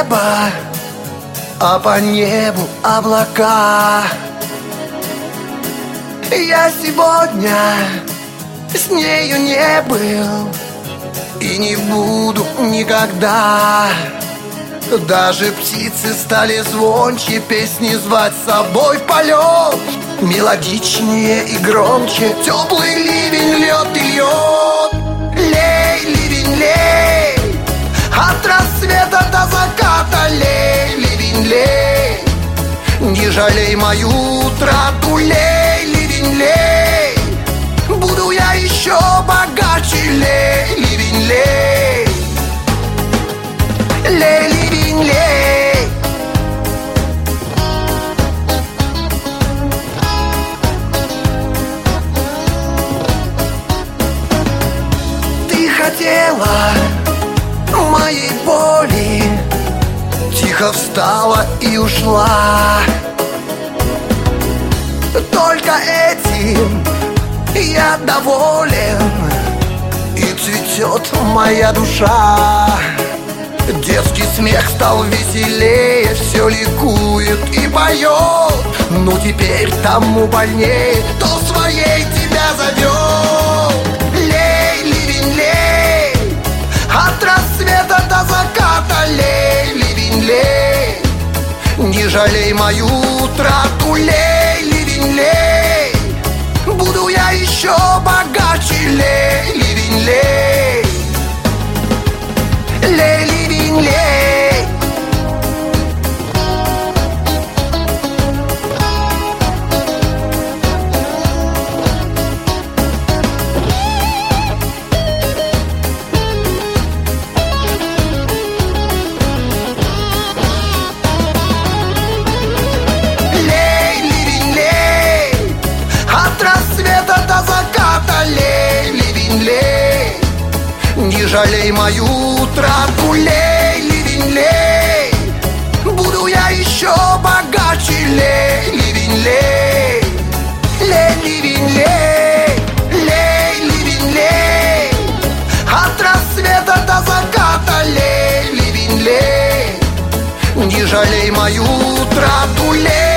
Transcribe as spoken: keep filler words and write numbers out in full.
небо, а по небу облака. Я сегодня с нею не был и не буду никогда. Даже птицы стали звонче, песни звать с собой в полет. Мелодичнее и громче теплый ливень льет и льет. Лей, ливень, лей, от рассвета до заката. Лей, ливень, лей, не жалей мою трату. Лей, ливень, лей, буду я еще богаче. Лей, ливень, лей, лей, ливень, лей. Ты хотела моей боли, тихо встала и ушла. Только этим я доволен, и цветет моя душа. Детский смех стал веселее, все ликует и поет. Ну теперь тому больнее, кто своей тебя зовет. Лей, ливень, лей, от рассвета до заката. Лей, ливень, лей, не жалей мою трату. Лей, ливень, лей, буду я еще богаче. Лей, ливень, лей, лей, ливень, лей. Лей, ливень, лей, от рассвета до заката. Лей, ливень, лей, не жалей мою трату. Лей, ливень, лей, буду я еще богаче. Лей, ливень, лей, лей, ливень, лей, лей, ливень, лей, от рассвета до заката. Лей, ливень, лей, не жалей мою трату. Лей,